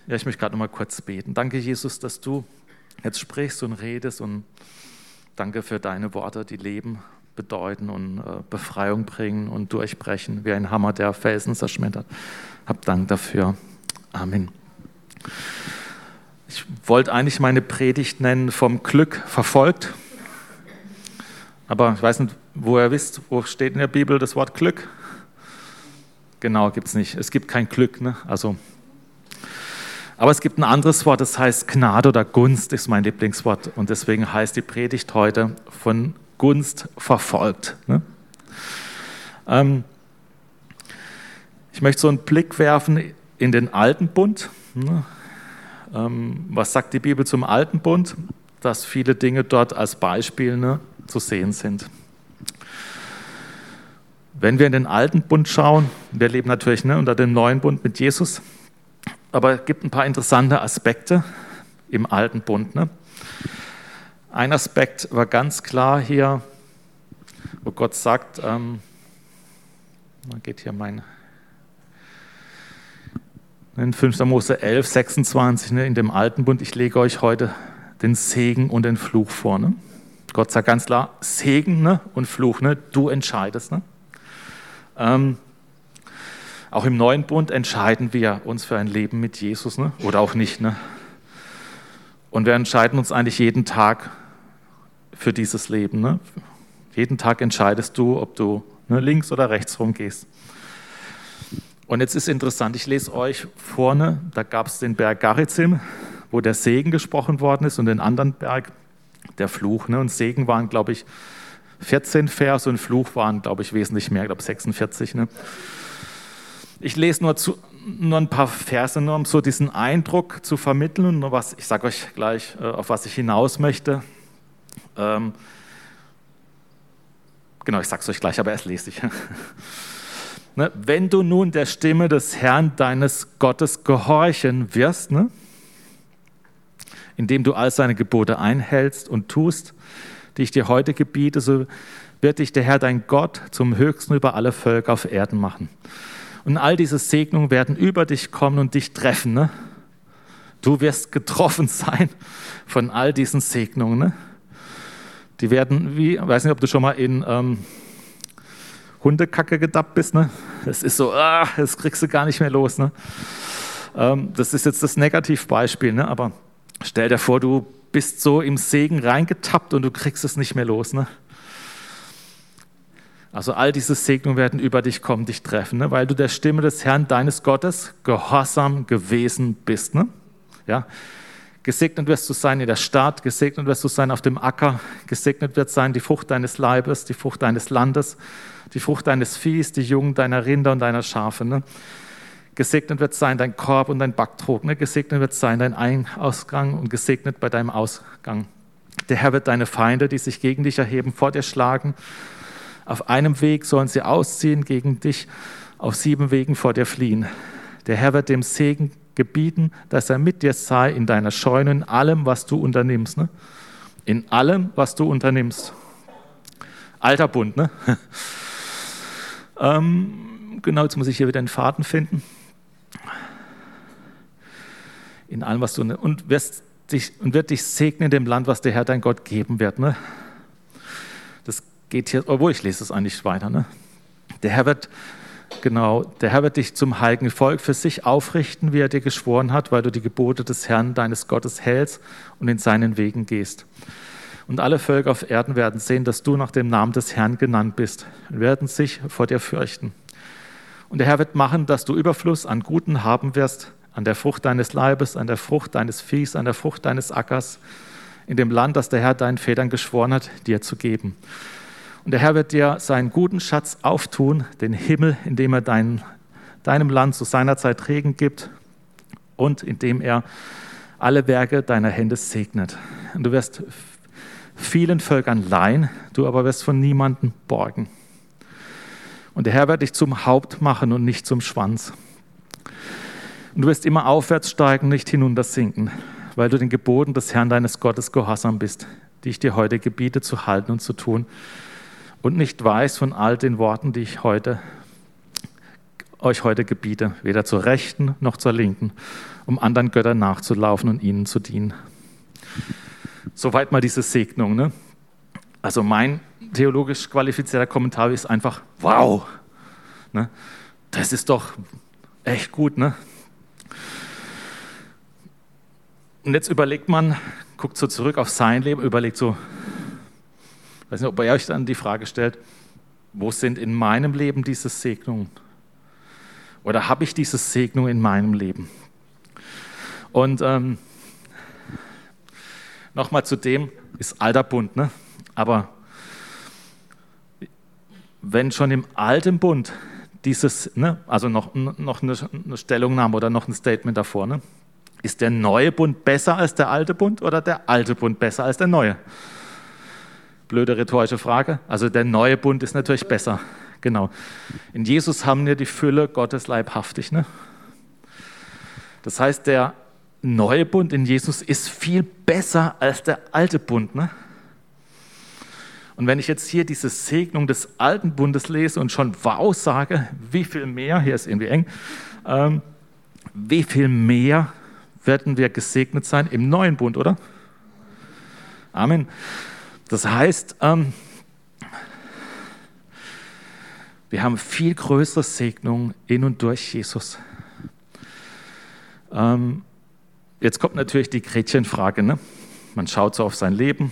Ja, ich möchte gerade noch mal kurz beten. Danke, Jesus, dass du jetzt sprichst und redest und danke für deine Worte, die Leben bedeuten und Befreiung bringen und durchbrechen, wie ein Hammer, der Felsen zerschmettert. Hab Dank dafür. Amen. Ich wollte eigentlich meine Predigt nennen, vom Glück verfolgt. Aber ich weiß nicht, wo ihr wisst, wo steht in der Bibel das Wort Glück? Genau, gibt es nicht. Es gibt kein Glück, ne? Aber es gibt ein anderes Wort, das heißt Gnade oder Gunst, ist mein Lieblingswort. Und deswegen heißt die Predigt heute von Gunst verfolgt. Ne? Ich möchte so einen Blick werfen in den Alten Bund. Ne? Was sagt die Bibel zum Alten Bund? Dass viele Dinge dort als Beispiel zu sehen sind. Wenn wir in den Alten Bund schauen, wir leben natürlich unter dem Neuen Bund mit Jesus, aber es gibt ein paar interessante Aspekte im Alten Bund. Ne? Ein Aspekt war ganz klar hier, wo Gott sagt, geht hier in 5. Mose 11, 26, in dem Alten Bund, ich lege euch heute den Segen und den Fluch vor. Ne? Gott sagt ganz klar, Segen und Fluch, du entscheidest. Ne? Auch im Neuen Bund entscheiden wir uns für ein Leben mit Jesus, oder auch nicht. Ne? Und wir entscheiden uns eigentlich jeden Tag für dieses Leben. Ne? Jeden Tag entscheidest du, ob du links oder rechts rumgehst. Und jetzt ist interessant, ich lese euch vorne, da gab es den Berg Garizim, wo der Segen gesprochen worden ist, und den anderen Berg, der Fluch. Ne? Und Segen waren, glaube ich, 14 Verse und Fluch waren, glaube ich, wesentlich mehr, ich glaube 46. Ne? Ich lese nur ein paar Verse, nur um so diesen Eindruck zu vermitteln. Und ich sage euch gleich, auf was ich hinaus möchte. Genau, ich sage es euch gleich, aber erst lese ich. Ne? Wenn du nun der Stimme des Herrn, deines Gottes, gehorchen wirst, indem du all seine Gebote einhältst und tust, die ich dir heute gebiete, so wird dich der Herr, dein Gott, zum Höchsten über alle Völker auf Erden machen. Und all diese Segnungen werden über dich kommen und dich treffen. Ne? Du wirst getroffen sein von all diesen Segnungen. Ne? Die werden ich weiß nicht, ob du schon mal in Hundekacke gedappt bist. Ne? Das ist so, das kriegst du gar nicht mehr los. Ne? Das ist jetzt das Negativbeispiel, ne? Aber stell dir vor, du bist so im Segen reingetappt und du kriegst es nicht mehr los. Ne? Also all diese Segnungen werden über dich kommen, dich treffen, ne? Weil du der Stimme des Herrn, deines Gottes, gehorsam gewesen bist. Ne? Ja? Gesegnet wirst du sein in der Stadt, gesegnet wirst du sein auf dem Acker, gesegnet wird sein die Frucht deines Leibes, die Frucht deines Landes, die Frucht deines Viehs, die Jungen deiner Rinder und deiner Schafe. Ne? Gesegnet wird sein dein Korb und dein Backtrog, ne? Gesegnet wird sein dein Ausgang und gesegnet bei deinem Ausgang. Der Herr wird deine Feinde, die sich gegen dich erheben, vor dir schlagen. Auf einem Weg sollen sie ausziehen gegen dich, auf 7 Wegen vor dir fliehen. Der Herr wird dem Segen gebieten, dass er mit dir sei in deiner Scheune, in allem, was du unternimmst. Ne? In allem, was du unternimmst. Alter Bund, ne? Genau, jetzt muss ich hier wieder den Faden finden. In allem, was du und wird dich segnen in dem Land, was der Herr dein Gott geben wird. Ne? Das geht hier, obwohl ich lese es eigentlich weiter. Ne? Der Herr wird dich zum heiligen Volk für sich aufrichten, wie er dir geschworen hat, weil du die Gebote des Herrn, deines Gottes, hältst und in seinen Wegen gehst. Und alle Völker auf Erden werden sehen, dass du nach dem Namen des Herrn genannt bist und werden sich vor dir fürchten. Und der Herr wird machen, dass du Überfluss an Guten haben wirst, an der Frucht deines Leibes, an der Frucht deines Viehs, an der Frucht deines Ackers, in dem Land, das der Herr deinen Vätern geschworen hat, dir zu geben. Und der Herr wird dir seinen guten Schatz auftun, den Himmel, indem er deinem Land zu seiner Zeit Regen gibt und indem er alle Werke deiner Hände segnet. Und du wirst vielen Völkern leihen, du aber wirst von niemandem borgen. Und der Herr wird dich zum Haupt machen und nicht zum Schwanz. Und du wirst immer aufwärts steigen, nicht hinuntersinken, weil du den Geboten des Herrn deines Gottes gehorsam bist, die ich dir heute gebiete zu halten und zu tun, und nicht weißt von all den Worten, die ich heute euch heute gebiete, weder zur Rechten noch zur Linken, um anderen Göttern nachzulaufen und ihnen zu dienen. Soweit mal diese Segnung. Ne? Also mein theologisch qualifizierter Kommentar ist einfach, wow, ne? Das ist doch echt gut. Ne? Und jetzt überlegt man, guckt so zurück auf sein Leben, überlegt so, ich weiß nicht, ob ihr euch dann die Frage stellt, wo sind in meinem Leben diese Segnungen? Oder habe ich diese Segnung in meinem Leben? Und nochmal zu dem, ist alter Bund, ne? Aber wenn schon im alten Bund dieses, ne, also noch eine Stellungnahme oder noch ein Statement davor, ne? Ist der neue Bund besser als der alte Bund oder der alte Bund besser als der neue? Blöde rhetorische Frage. Also der neue Bund ist natürlich besser. Genau. In Jesus haben wir die Fülle Gottes leibhaftig. Ne? Das heißt, der neue Bund in Jesus ist viel besser als der alte Bund. Ne? Und wenn ich jetzt hier diese Segnung des alten Bundes lese und schon wow sage, wie viel mehr, hier ist irgendwie eng, wie viel mehr werden wir gesegnet sein im neuen Bund, oder? Amen. Das heißt, wir haben viel größere Segnungen in und durch Jesus. Jetzt kommt natürlich die Gretchenfrage. Ne? Man schaut so auf sein Leben.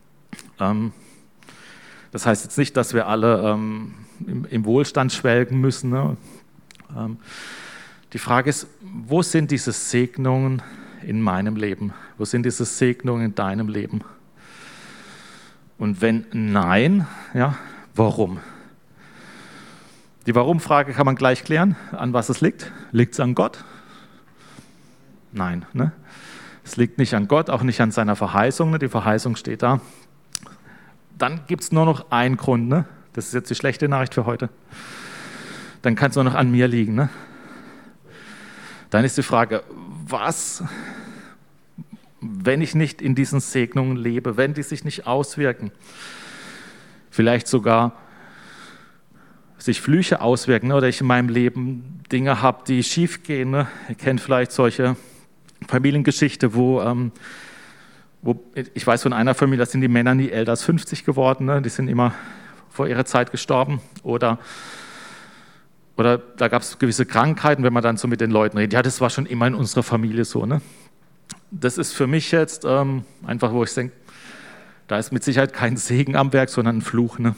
Das heißt jetzt nicht, dass wir alle im Wohlstand schwelgen müssen. Ne? Die Frage ist, wo sind diese Segnungen in meinem Leben? Wo sind diese Segnungen in deinem Leben? Und wenn nein, ja, warum? Die Warum-Frage kann man gleich klären. An was es liegt? Liegt es an Gott? Nein. Ne? Es liegt nicht an Gott, auch nicht an seiner Verheißung. Ne? Die Verheißung steht da. Dann gibt es nur noch einen Grund. Ne? Das ist jetzt die schlechte Nachricht für heute. Dann kann es nur noch an mir liegen. Ne? Dann ist die Frage, was, wenn ich nicht in diesen Segnungen lebe, wenn die sich nicht auswirken, vielleicht sogar sich Flüche auswirken, ne? Oder ich in meinem Leben Dinge habe, die schief gehen. Ne? Ihr kennt vielleicht solche Familiengeschichte, wo ich weiß von einer Familie, da sind die Männer nie älter als 50 geworden, ne? Die sind immer vor ihrer Zeit gestorben. Oder da gab es gewisse Krankheiten, wenn man dann so mit den Leuten redet. Ja, das war schon immer in unserer Familie so. Ne? Das ist für mich jetzt einfach, wo ich denke, da ist mit Sicherheit kein Segen am Werk, sondern ein Fluch. Ne?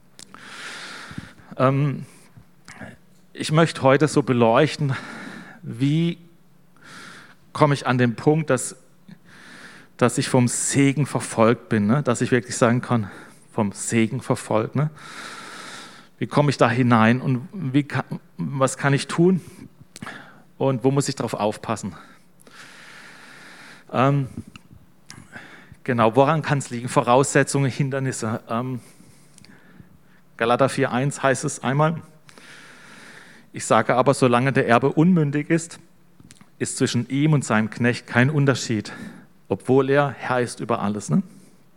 Ich möchte heute so beleuchten, wie komme ich an den Punkt, dass ich vom Segen verfolgt bin, ne? Dass ich wirklich sagen kann, vom Segen verfolgt. Ne? Wie komme ich da hinein und was kann ich tun und wo muss ich darauf aufpassen? Genau, woran kann es liegen? Voraussetzungen, Hindernisse. Galater 4,1 heißt es einmal, ich sage aber, solange der Erbe unmündig ist zwischen ihm und seinem Knecht kein Unterschied, obwohl er Herr ist über alles. Ne?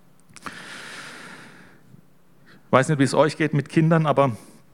Ich weiß nicht, wie es euch geht mit Kindern, aber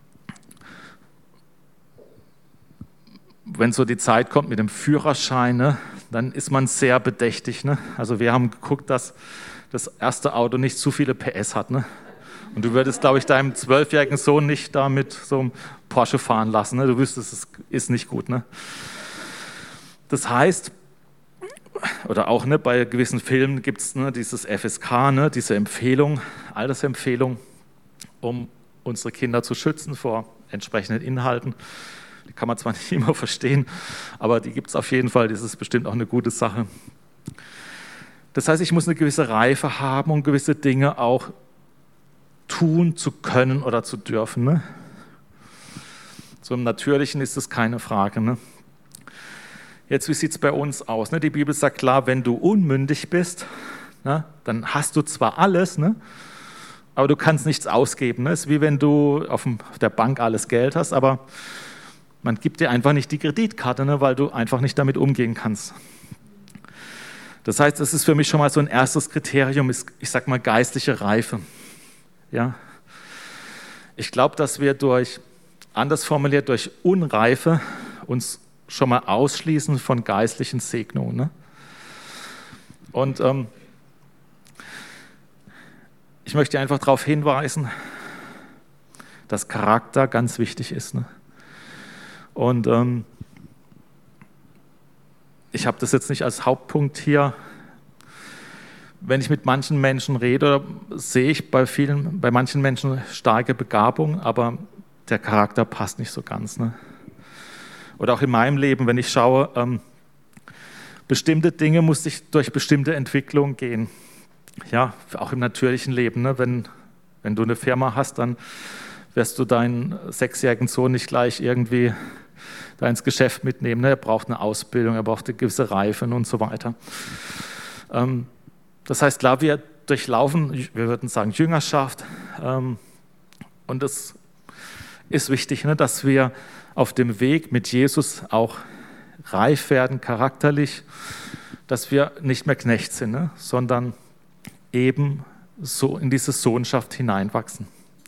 wenn so die Zeit kommt mit dem Führerschein, ne, dann ist man sehr bedächtig. Ne? Also wir haben geguckt, dass das erste Auto nicht zu viele PS hat. Ne? Und du würdest, glaube ich, deinem 12-jährigen Sohn nicht da mit so einem Porsche fahren lassen. Ne? Du wüsstest, es ist nicht gut. Ne? Das heißt, oder auch ne, bei gewissen Filmen gibt es ne, dieses FSK, ne, diese Empfehlung, Altersempfehlung, um unsere Kinder zu schützen vor entsprechenden Inhalten. Die kann man zwar nicht immer verstehen, aber die gibt es auf jeden Fall. Das ist bestimmt auch eine gute Sache. Das heißt, ich muss eine gewisse Reife haben, um gewisse Dinge auch tun zu können oder zu dürfen. Ne? So im Natürlichen ist das keine Frage. Ne? Jetzt, wie sieht es bei uns aus? Ne? Die Bibel sagt klar, wenn du unmündig bist, ne, dann hast du zwar alles, ne, aber du kannst nichts ausgeben. Ne? Es ist wie wenn du auf der Bank alles Geld hast, aber man gibt dir einfach nicht die Kreditkarte, ne, weil du einfach nicht damit umgehen kannst. Das heißt, das ist für mich schon mal so ein erstes Kriterium, ist, ich sag mal, geistliche Reife. Ja? Ich glaube, dass wir durch anders formuliert, durch Unreife uns schon mal ausschließen von geistlichen Segnungen. Ne? Und ich möchte einfach darauf hinweisen, dass Charakter ganz wichtig ist. Ne? Und ich habe das jetzt nicht als Hauptpunkt hier. Wenn ich mit manchen Menschen rede, sehe ich bei manchen Menschen starke Begabung, aber der Charakter passt nicht so ganz. Ne? Oder auch in meinem Leben, wenn ich schaue, bestimmte Dinge musste ich durch bestimmte Entwicklungen gehen. Ja, auch im natürlichen Leben. Ne? Wenn du eine Firma hast, dann wirst du deinen 6-jährigen Sohn nicht gleich irgendwie da ins Geschäft mitnehmen. Ne? Er braucht eine Ausbildung, er braucht eine gewisse Reife und so weiter. Das heißt, klar, wir durchlaufen, wir würden sagen, Jüngerschaft. Und es ist wichtig, ne, dass wir auf dem Weg mit Jesus auch reif werden, charakterlich, dass wir nicht mehr Knecht sind, ne, sondern eben so in diese Sohnschaft hineinwachsen.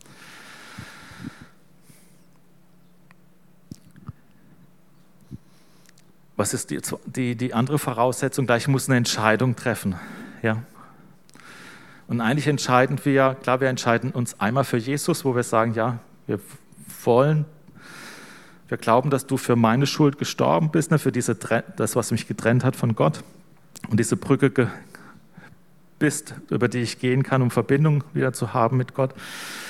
Was ist die andere Voraussetzung? Ich muss eine Entscheidung treffen. Ja. Und eigentlich entscheiden wir entscheiden uns einmal für Jesus, wo wir sagen, ja, wir glauben, dass du für meine Schuld gestorben bist, ne, für das, was mich getrennt hat von Gott und diese Brücke bist, über die ich gehen kann, um Verbindung wieder zu haben mit Gott.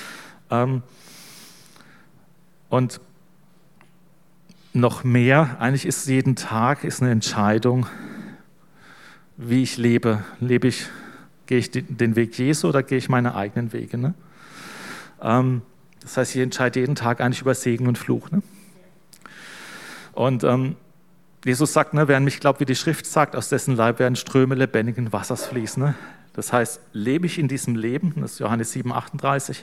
Und noch mehr, eigentlich ist jeden Tag eine Entscheidung, wie ich lebe. Gehe ich den Weg Jesu oder gehe ich meine eigenen Wege? Ne? Das heißt, ich entscheide jeden Tag eigentlich über Segen und Fluch. Ne? Und Jesus sagt, ne, wer an mich glaubt, wie die Schrift sagt, aus dessen Leib werden Ströme lebendigen Wassers fließen. Ne? Das heißt, lebe ich in diesem Leben, das ist Johannes 7,38,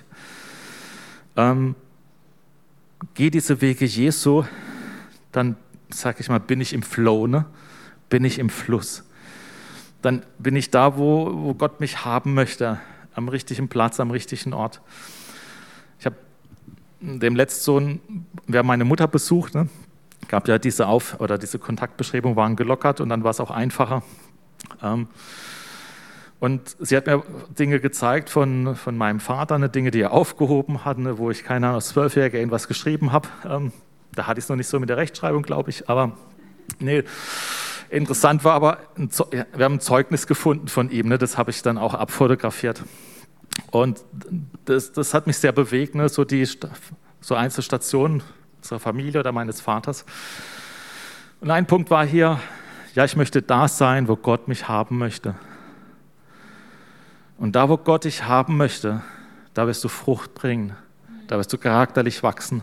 gehe diese Wege Jesu, dann, sage ich mal, bin ich im Flow, ne? Bin ich im Fluss. Dann bin ich da, wo Gott mich haben möchte, am richtigen Platz, am richtigen Ort. Ich habe dem Letztsohn, wir haben meine Mutter besucht, ne? Gab ja diese Kontaktbeschreibung waren gelockert und dann war es auch einfacher. Und sie hat mir Dinge gezeigt von meinem Vater, ne, Dinge, die er aufgehoben hat, ne, wo ich, keine Ahnung, als 12-Jähriger irgendwas geschrieben habe. Da hatte ich es noch nicht so mit der Rechtschreibung, glaube ich, aber nee. Interessant war aber, wir haben ein Zeugnis gefunden von ihm, ne, das habe ich dann auch abfotografiert. Und das hat mich sehr bewegt, ne, so Einzelstationen unserer Familie oder meines Vaters. Und ein Punkt war hier, ja, ich möchte da sein, wo Gott mich haben möchte. Und da, wo Gott dich haben möchte, da wirst du Frucht bringen, da wirst du charakterlich wachsen.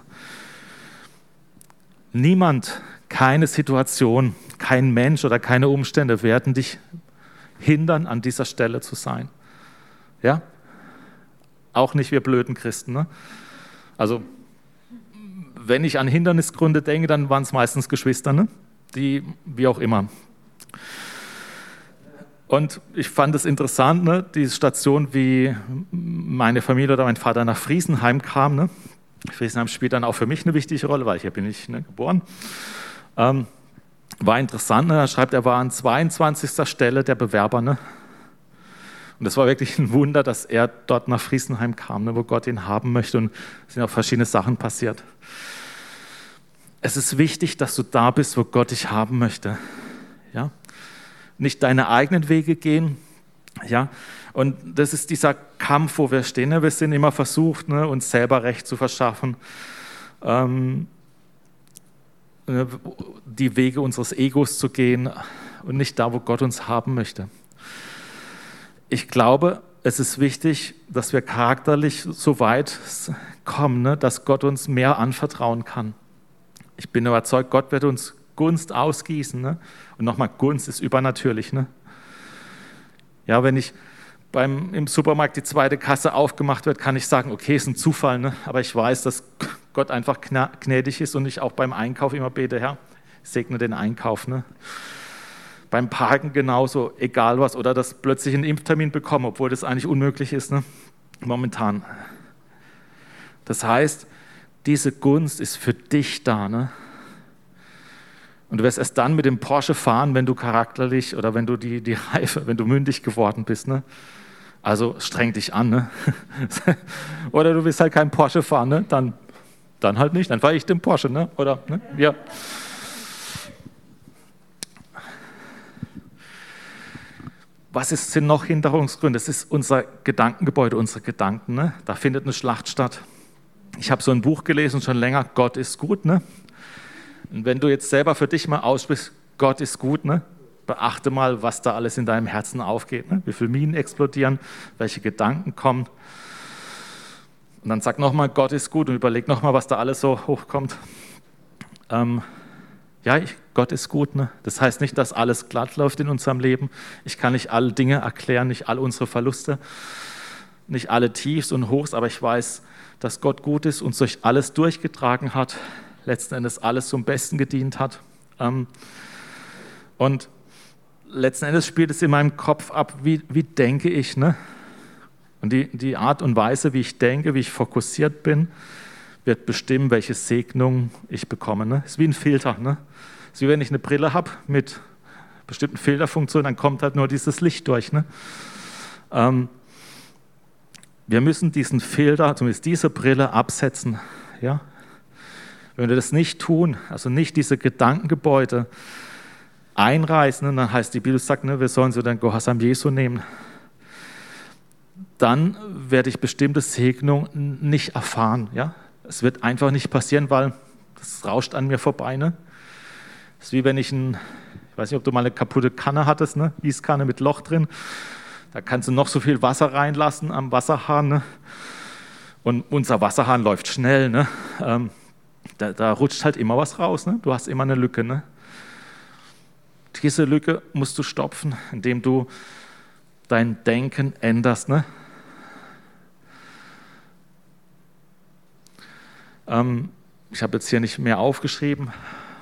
Niemand, keine Situation, kein Mensch oder keine Umstände werden dich hindern, an dieser Stelle zu sein. Ja? Auch nicht wir blöden Christen. Ne? Also, wenn ich an Hindernisgründe denke, dann waren es meistens Geschwister, ne? Die, wie auch immer. Und ich fand es interessant, ne? Die Station, wie meine Familie oder mein Vater nach Friesenheim kam. Ne? Friesenheim spielt dann auch für mich eine wichtige Rolle, weil hier bin ich, ne, geboren. War interessant, ne? Er schreibt, er war an 22. Stelle der Bewerber. Ne? Und das war wirklich ein Wunder, dass er dort nach Friesenheim kam, ne, wo Gott ihn haben möchte. Und es sind auch verschiedene Sachen passiert. Es ist wichtig, dass du da bist, wo Gott dich haben möchte. Ja? Nicht deine eigenen Wege gehen. Ja? Und das ist dieser Kampf, wo wir stehen. Ne? Wir sind immer versucht, ne, uns selber Recht zu verschaffen. Die Wege unseres Egos zu gehen und nicht da, wo Gott uns haben möchte. Ich glaube, es ist wichtig, dass wir charakterlich so weit kommen, ne, dass Gott uns mehr anvertrauen kann. Ich bin überzeugt, Gott wird uns Gunst ausgießen. Ne? Und nochmal, Gunst ist übernatürlich. Ne? Ja, wenn im Supermarkt die zweite Kasse aufgemacht wird, kann ich sagen, okay, ist ein Zufall. Ne? Aber ich weiß, dass Gott einfach gnädig ist und ich auch beim Einkauf immer bete, Herr, segne den Einkauf. Ne? Beim Parken genauso, egal was. Oder dass plötzlich einen Impftermin bekomme, obwohl das eigentlich unmöglich ist, ne? Momentan. Das heißt, diese Gunst ist für dich da, ne? Und du wirst erst dann mit dem Porsche fahren, wenn du charakterlich oder wenn du die Reife, wenn du mündig geworden bist, ne? Also streng dich an, ne? Oder du willst halt keinen Porsche fahren, ne? Dann halt nicht, dann fahre ich den Porsche, ne? Oder, ne? Ja. Sind noch Hinderungsgründe? Das ist unser Gedankengebäude, unsere Gedanken, ne? Da findet eine Schlacht statt. Ich habe so ein Buch gelesen, schon länger, Gott ist gut, ne? Und wenn du jetzt selber für dich mal aussprichst, Gott ist gut, ne? Beachte mal, was da alles in deinem Herzen aufgeht, ne? Wie viele Minen explodieren, welche Gedanken kommen. Und dann sag nochmal, Gott ist gut und überleg nochmal, was da alles so hochkommt. Gott ist gut, ne? Das heißt nicht, dass alles glatt läuft in unserem Leben. Ich kann nicht alle Dinge erklären, nicht all unsere Verluste, nicht alle Tiefs und Hochs, aber ich weiß, dass Gott gut ist und durch alles durchgetragen hat, letzten Endes alles zum Besten gedient hat. Und letzten Endes spielt es in meinem Kopf ab, wie denke ich, ne? Und die Art und Weise, wie ich denke, wie ich fokussiert bin, wird bestimmen, welche Segnung ich bekomme. Ne? Ist wie ein Filter. Ne? Ist wie wenn ich eine Brille habe mit bestimmten Filterfunktionen, dann kommt halt nur dieses Licht durch. Ne? Wir müssen diesen Filter, zumindest diese Brille, absetzen. Ja? Wenn wir das nicht tun, also nicht diese Gedankengebäude einreißen, dann heißt die Bibel sagt, ne, wir sollen so den Gehorsam Jesu nehmen, dann werde ich bestimmte Segnung nicht erfahren. Ja? Es wird einfach nicht passieren, weil das rauscht an mir vorbei. Ne? Das ist wie wenn ich ich weiß nicht, ob du mal eine kaputte Kanne hattest, ne? Gießkanne mit Loch drin. Da kannst du noch so viel Wasser reinlassen am Wasserhahn. Ne? Und unser Wasserhahn läuft schnell. Ne? Da rutscht halt immer was raus. Ne? Du hast immer eine Lücke. Ne? Diese Lücke musst du stopfen, indem du dein Denken änderst. Ne? Ich habe jetzt hier nicht mehr aufgeschrieben.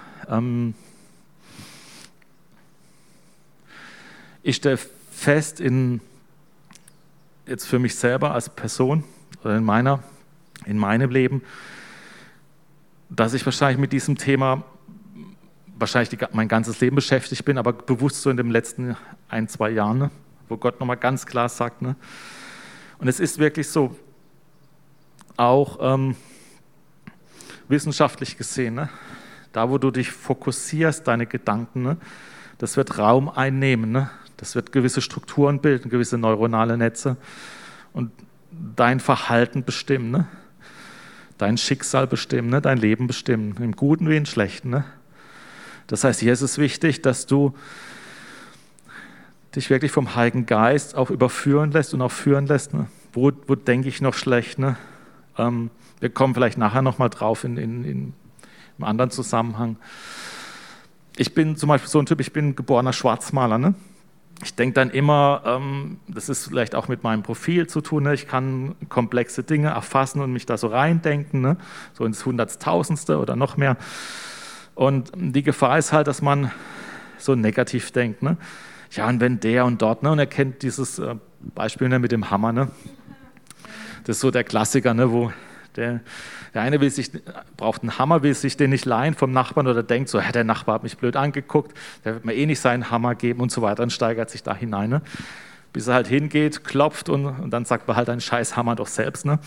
Ich stelle fest, jetzt für mich selber als Person oder in meinem Leben, dass ich wahrscheinlich mit diesem Thema mein ganzes Leben beschäftigt bin, aber bewusst so in den letzten 1-2 Jahren, ne, wo Gott nochmal ganz klar sagt. Ne, und es ist wirklich so, auch wissenschaftlich gesehen, ne, da wo du dich fokussierst, deine Gedanken, ne, das wird Raum einnehmen, ne, das wird gewisse Strukturen bilden, gewisse neuronale Netze und dein Verhalten bestimmen, ne, dein Schicksal bestimmen, ne, dein Leben bestimmen, im Guten wie im Schlechten. Ne. Das heißt, hier ist es wichtig, dass du dich wirklich vom Heiligen Geist auch überführen lässt und auch führen lässt. Ne? Wo denke ich noch schlecht? Ne? Wir kommen vielleicht nachher nochmal drauf in einem anderen Zusammenhang. Ich bin zum Beispiel so ein Typ, ich bin geborener Schwarzmaler. Ne? Ich denke dann immer, das ist vielleicht auch mit meinem Profil zu tun, ne? Ich kann komplexe Dinge erfassen und mich da so reindenken, ne? So ins Hunderttausendste oder noch mehr. Und die Gefahr ist halt, dass man so negativ denkt. Ne? Ja, und wenn der und dort, ne? Und er kennt dieses Beispiel, ne, mit dem Hammer. Ne? Das ist so der Klassiker, ne, wo der eine braucht einen Hammer, will sich den nicht leihen vom Nachbarn oder denkt so, der Nachbar hat mich blöd angeguckt, der wird mir eh nicht seinen Hammer geben und so weiter und steigert sich da hinein. Ne? Bis er halt hingeht, klopft und dann sagt man halt einen scheiß Hammer doch selbst. Ne?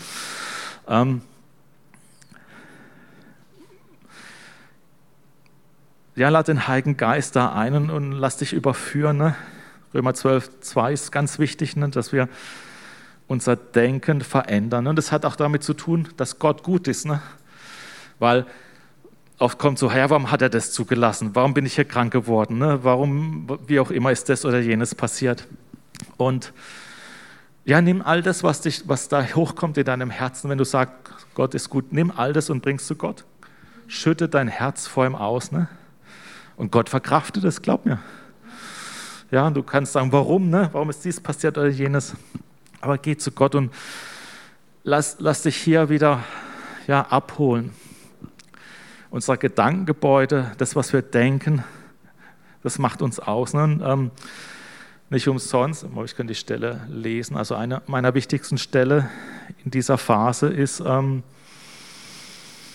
Ja, lad den Heiligen Geist da ein und lass dich überführen. Ne? Römer 12,2 ist ganz wichtig, ne? Dass wir unser Denken verändern. Und das hat auch damit zu tun, dass Gott gut ist. Ne? Weil oft kommt so, ja, warum hat er das zugelassen? Warum bin ich hier krank geworden? Ne? Warum, wie auch immer, ist das oder jenes passiert? Und ja, nimm all das, was da hochkommt in deinem Herzen, wenn du sagst, Gott ist gut, nimm all das und bringst zu Gott. Schütte dein Herz vor ihm aus. Ne? Und Gott verkraftet es, glaub mir. Ja, und du kannst sagen, warum, ne? Warum ist dies passiert oder jenes? Aber geh zu Gott und lass dich hier wieder abholen. Unser Gedankengebäude, das, was wir denken, das macht uns aus. Ne? Und, nicht umsonst, ich kann die Stelle lesen, also eine meiner wichtigsten Stelle in dieser Phase ist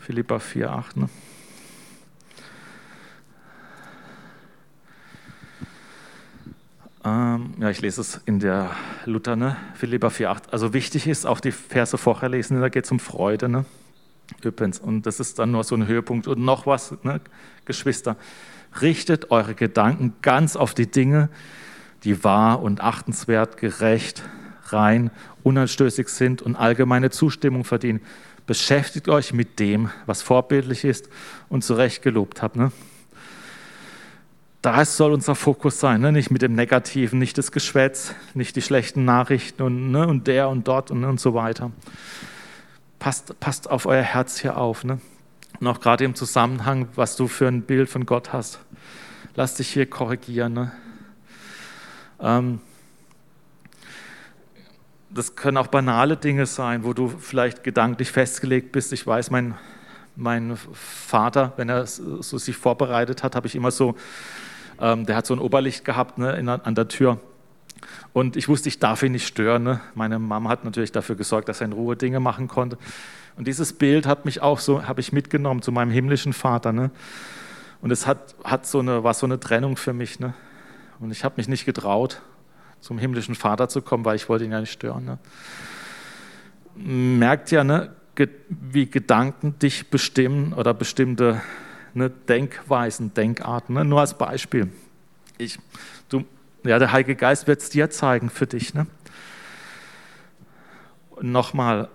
Philipper 4,8, ne? Ja, ich lese es in der Luther, ne? Philipper 4,8. Also wichtig ist, auch die Verse vorher lesen, da geht es um Freude, ne? Übrigens, und das ist dann nur so ein Höhepunkt. Und noch was, ne? Geschwister, richtet eure Gedanken ganz auf die Dinge, die wahr und achtenswert, gerecht, rein, unanstößig sind und allgemeine Zustimmung verdienen. Beschäftigt euch mit dem, was vorbildlich ist und zu Recht gelobt habt, ne? Da soll unser Fokus sein, ne? Nicht mit dem Negativen, nicht das Geschwätz, nicht die schlechten Nachrichten und, ne? Und der und dort und so weiter. Passt auf euer Herz hier auf, ne? Und auch gerade im Zusammenhang, was du für ein Bild von Gott hast. Lass dich hier korrigieren, ne? Das können auch banale Dinge sein, wo du vielleicht gedanklich festgelegt bist. Ich weiß, mein Vater, wenn er so sich vorbereitet hat, habe ich immer so, der hat so ein Oberlicht gehabt, ne, an der Tür. Und ich wusste, ich darf ihn nicht stören, ne? Meine Mama hat natürlich dafür gesorgt, dass er in Ruhe Dinge machen konnte. Und dieses Bild hat mich auch so, habe ich mitgenommen zu meinem himmlischen Vater, ne? Und es war so eine Trennung für mich, ne? Und ich habe mich nicht getraut, zum himmlischen Vater zu kommen, weil ich wollte ihn ja nicht stören, ne? Merkt ja, ne, wie Gedanken dich bestimmen oder bestimmte, ne, Denkweisen, Denkarten, ne? Nur als Beispiel. Der Heilige Geist wird es dir zeigen für dich, ne? Und nochmal,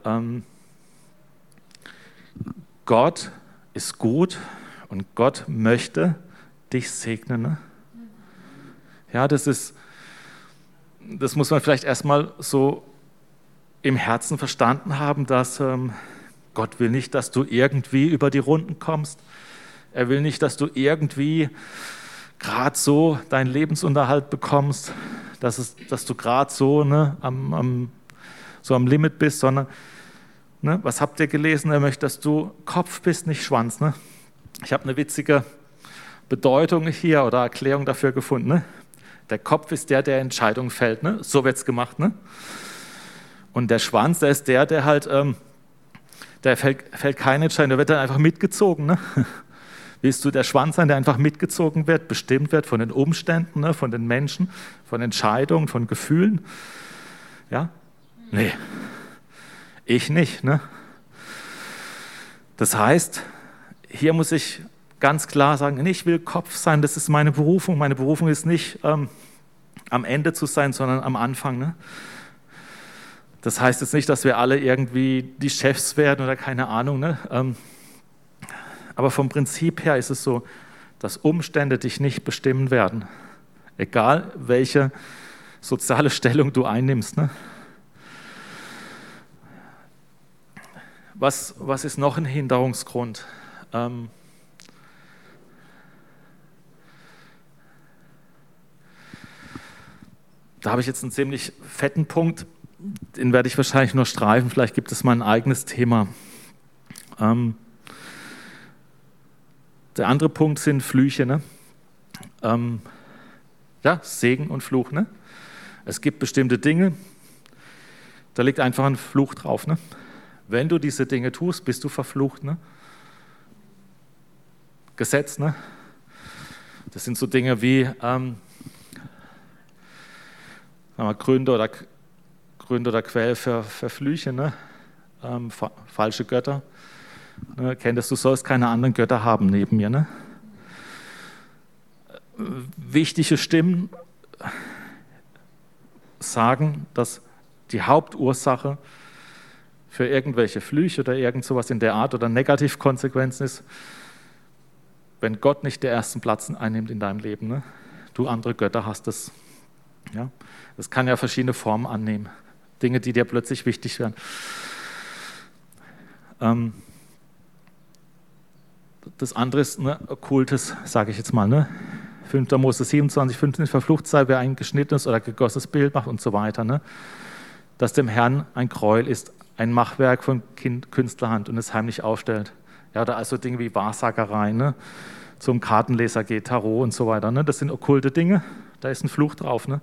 Gott ist gut und Gott möchte dich segnen, ne? Ja, das muss man vielleicht erstmal so im Herzen verstanden haben, dass Gott will nicht, dass du irgendwie über die Runden kommst. Er will nicht, dass du irgendwie gerade so deinen Lebensunterhalt bekommst, dass du gerade so, ne, am Limit bist, sondern, ne, was habt ihr gelesen? Er möchte, dass du Kopf bist, nicht Schwanz. Ne? Ich habe eine witzige Bedeutung hier oder Erklärung dafür gefunden. Ne? Der Kopf ist der Entscheidungen fällt. Ne? So wird es gemacht. Ne? Und der Schwanz, der ist der halt, der fällt keine Entscheidung, der wird dann einfach mitgezogen. Ne? Willst du der Schwanz sein, der einfach mitgezogen wird, bestimmt wird von den Umständen, ne? Von den Menschen, von Entscheidungen, von Gefühlen? Ja? Nee, ich nicht. Ne? Das heißt, hier muss ich ganz klar sagen, ich will Kopf sein, das ist meine Berufung. Meine Berufung ist nicht am Ende zu sein, sondern am Anfang. Ne? Das heißt jetzt nicht, dass wir alle irgendwie die Chefs werden oder keine Ahnung. Ne? Aber vom Prinzip her ist es so, dass Umstände dich nicht bestimmen werden. Egal, welche soziale Stellung du einnimmst. Ne? Was ist noch ein Hinderungsgrund? Da habe ich jetzt einen ziemlich fetten Punkt, den werde ich wahrscheinlich nur streifen, vielleicht gibt es mal ein eigenes Thema. Der andere Punkt sind Flüche, ne? Segen und Fluch. Ne? Es gibt bestimmte Dinge, da liegt einfach ein Fluch drauf. Ne? Wenn du diese Dinge tust, bist du verflucht. Ne? Gesetz, ne? Das sind so Dinge wie Gründe oder Quell für Flüche, ne? Falsche Götter. Ne? Kenntest du sollst keine anderen Götter haben neben mir. Ne? Wichtige Stimmen sagen, dass die Hauptursache für irgendwelche Flüche oder irgend sowas in der Art oder Negativkonsequenzen ist, wenn Gott nicht den ersten Platz einnimmt in deinem Leben. Ne? Du andere Götter hast es. Ja? Das kann ja verschiedene Formen annehmen. Dinge, die dir plötzlich wichtig werden. Das andere ist, ne, Okkultes, sage ich jetzt mal. Ne? 5. Mose 27, 15, verflucht sei, wer ein geschnittenes oder gegossenes Bild macht und so weiter. Ne? Dass dem Herrn ein Gräuel ist, ein Machwerk von Künstlerhand und es heimlich aufstellt. Ja, oder also Dinge wie Wahrsagerei, ne? Zum Kartenleser geht, Tarot und so weiter. Ne? Das sind okkulte Dinge, da ist ein Fluch drauf. Ne?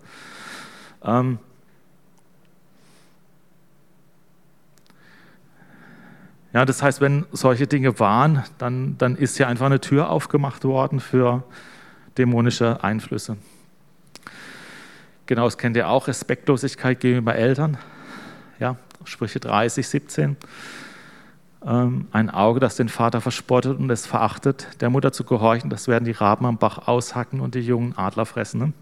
Ja, das heißt, wenn solche Dinge waren, dann ist hier einfach eine Tür aufgemacht worden für dämonische Einflüsse. Genau, das kennt ihr auch, Respektlosigkeit gegenüber Eltern. Ja, Sprüche 30:17. Ein Auge, das den Vater verspottet und es verachtet, der Mutter zu gehorchen, das werden die Raben am Bach aushacken und die jungen Adler fressen. Ne?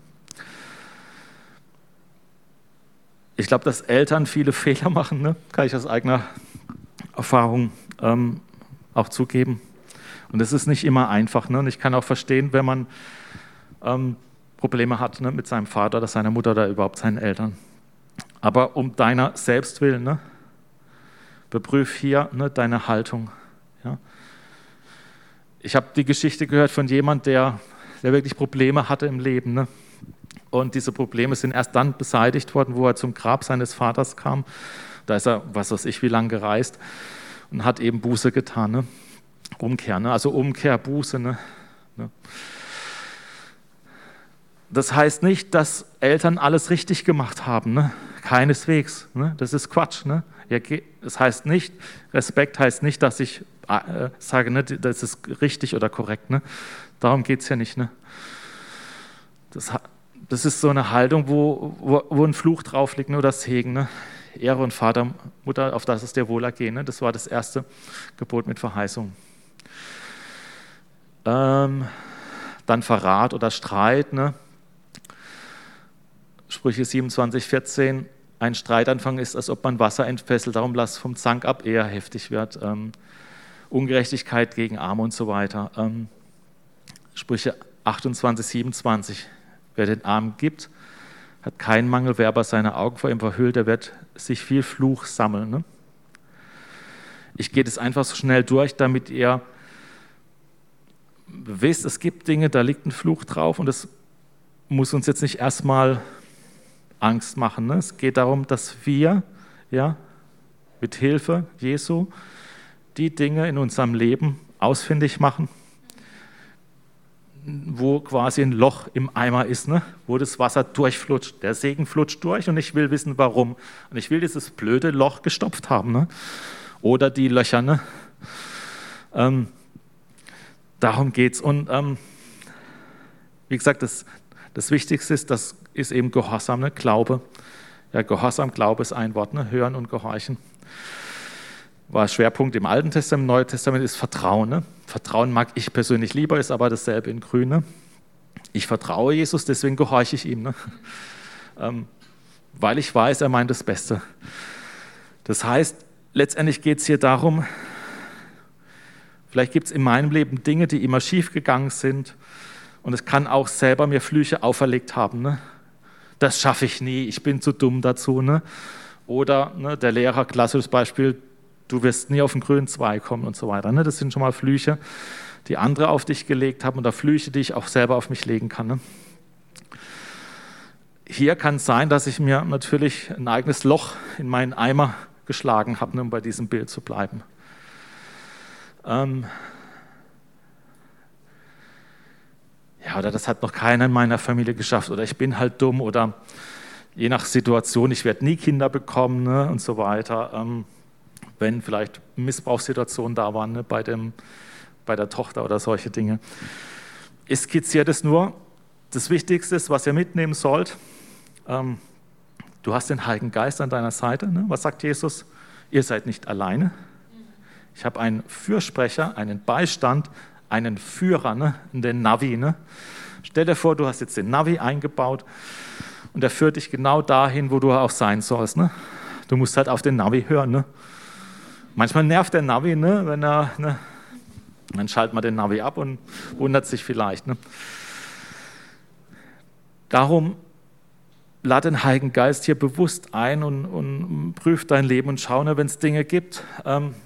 Ich glaube, dass Eltern viele Fehler machen, ne? Kann ich aus eigener Erfahrung auch zugeben. Und es ist nicht immer einfach. Ne? Und ich kann auch verstehen, wenn man Probleme hat, ne, mit seinem Vater oder seiner Mutter oder überhaupt seinen Eltern. Aber um deiner selbst willen, ne, beprüf hier, ne, deine Haltung. Ja. Ich habe die Geschichte gehört von jemand, der wirklich Probleme hatte im Leben. Ne? Und diese Probleme sind erst dann beseitigt worden, wo er zum Grab seines Vaters kam. Da ist er, was weiß ich, wie lange gereist und hat eben Buße getan. Ne? Umkehr, ne? Also Umkehr, Buße. Ne? Das heißt nicht, dass Eltern alles richtig gemacht haben. Ne? Keineswegs. Ne? Das ist Quatsch. Ne? Das heißt nicht, Respekt heißt nicht, dass ich sage, ne, das ist richtig oder korrekt. Ne? Darum geht es ja nicht. Ne? Das ist so eine Haltung, wo ein Fluch drauf liegt, ne, oder Segen. Ne? Ehre und Vater, Mutter, auf das es dir wohlergehen. Ne? Das war das erste Gebot mit Verheißung. Dann Verrat oder Streit. Ne? Sprüche 27:14. Ein Streitanfang ist, als ob man Wasser entfesselt, darum lasst vom Zank ab, eher heftig wird. Ungerechtigkeit gegen Arme und so weiter. Sprüche 28:27. Wer den Armen gibt, hat keinen Mangel, wer aber seine Augen vor ihm verhüllt, der wird sich viel Fluch sammeln. Ne? Ich gehe das einfach so schnell durch, damit ihr wisst, es gibt Dinge, da liegt ein Fluch drauf und das muss uns jetzt nicht erstmal Angst machen. Ne? Es geht darum, dass wir mit Hilfe Jesu die Dinge in unserem Leben ausfindig machen, wo quasi ein Loch im Eimer ist, ne? Wo das Wasser durchflutscht. Der Segen flutscht durch und ich will wissen, warum. Und ich will dieses blöde Loch gestopft haben. Ne? Oder die Löcher. Ne? Darum geht es. Und wie gesagt, das Wichtigste ist eben Gehorsam, ne? Glaube. Ja, Gehorsam, Glaube ist ein Wort, ne? Hören und Gehorchen. War Schwerpunkt im Alten Testament, im Neuen Testament ist Vertrauen. Ne? Vertrauen mag ich persönlich lieber, ist aber dasselbe in Grün. Ne? Ich vertraue Jesus, deswegen gehorche ich ihm. Ne? Weil ich weiß, er meint das Beste. Das heißt, letztendlich geht es hier darum, vielleicht gibt es in meinem Leben Dinge, die immer schief gegangen sind und es kann auch selber mir Flüche auferlegt haben. Ne? Das schaffe ich nie, ich bin zu dumm dazu. Ne? Oder ne, der Lehrer, klassisches Beispiel, du wirst nie auf den grünen Zweig kommen und so weiter. Ne? Das sind schon mal Flüche, die andere auf dich gelegt haben oder Flüche, die ich auch selber auf mich legen kann. Ne? Hier kann es sein, dass ich mir natürlich ein eigenes Loch in meinen Eimer geschlagen habe, ne, um bei diesem Bild zu bleiben. Oder das hat noch keiner in meiner Familie geschafft oder ich bin halt dumm oder je nach Situation, ich werde nie Kinder bekommen, ne, und so weiter. Wenn vielleicht Missbrauchssituationen da waren, ne, bei der Tochter oder solche Dinge. Ich skizziere das nur. Das Wichtigste ist, was ihr mitnehmen sollt, du hast den Heiligen Geist an deiner Seite. Ne? Was sagt Jesus? Ihr seid nicht alleine. Ich habe einen Fürsprecher, einen Beistand, einen Führer, ne? Den Navi. Ne? Stell dir vor, du hast jetzt den Navi eingebaut und der führt dich genau dahin, wo du auch sein sollst. Ne? Du musst halt auf den Navi hören. Ne? Manchmal nervt der Navi, ne, wenn er, ne, dann schaltet man den Navi ab und wundert sich vielleicht. Ne. Darum lad den Heiligen Geist hier bewusst ein und prüf dein Leben und schau, ne, wenn es Dinge gibt, dann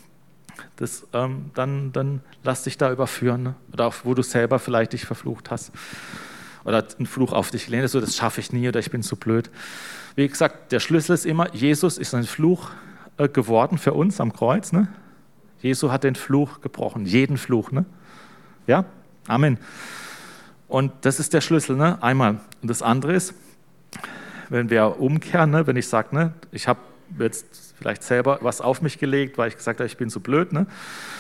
lass dich da überführen. Ne. Oder auch, wo du selber vielleicht dich verflucht hast. Oder einen Fluch auf dich lehnst, so, das schaffe ich nie oder ich bin zu blöd. Wie gesagt, der Schlüssel ist immer, Jesus ist ein Fluch geworden für uns am Kreuz. Ne? Jesu hat den Fluch gebrochen, jeden Fluch. Ne? Ja, Amen. Und das ist der Schlüssel, ne? Einmal. Und das andere ist, wenn wir umkehren, ne? Wenn ich sage, ne? Ich habe mir jetzt vielleicht selber was auf mich gelegt, weil ich gesagt habe, ich bin so blöd. Ne?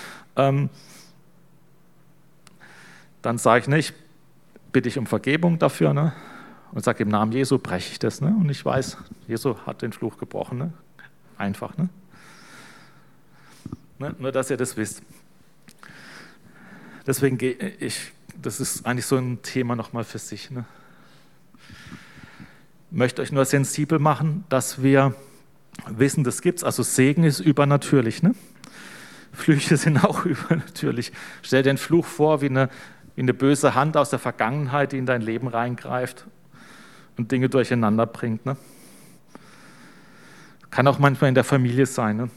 Dann sage ich nicht, bitte ich um Vergebung dafür, ne? Und sage im Namen Jesu breche ich das. Ne? Und ich weiß, Jesu hat den Fluch gebrochen. Ne? Einfach. Ne? Nur, dass ihr das wisst. Deswegen das ist eigentlich so ein Thema nochmal für sich. Ne? Ich möchte euch nur sensibel machen, dass wir wissen, das gibt's. Also Segen ist übernatürlich. Ne? Flüche sind auch übernatürlich. Stell dir den Fluch vor wie eine böse Hand aus der Vergangenheit, die in dein Leben reingreift und Dinge durcheinander bringt. Ne? Kann auch manchmal in der Familie sein. Ne?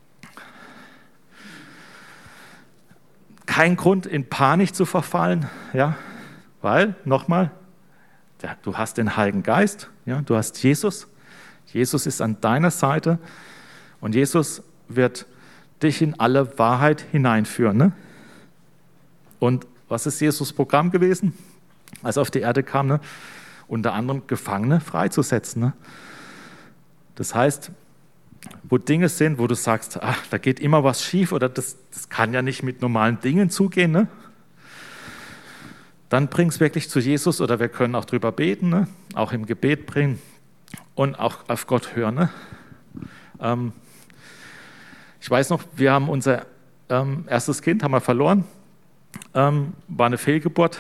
Kein Grund, in Panik zu verfallen, ja? Weil, nochmal, ja, du hast den Heiligen Geist, ja? Du hast Jesus. Jesus ist an deiner Seite und Jesus wird dich in alle Wahrheit hineinführen. Ne? Und was ist Jesus' Programm gewesen, als er auf die Erde kam? Ne? Unter anderem Gefangene freizusetzen. Ne? Das heißt, wo Dinge sind, wo du sagst, ach, da geht immer was schief oder das kann ja nicht mit normalen Dingen zugehen, ne? Dann bring es wirklich zu Jesus oder wir können auch drüber beten, ne? Auch im Gebet bringen und auch auf Gott hören. Ne? Ich weiß noch, wir haben unser erstes Kind haben wir verloren, war eine Fehlgeburt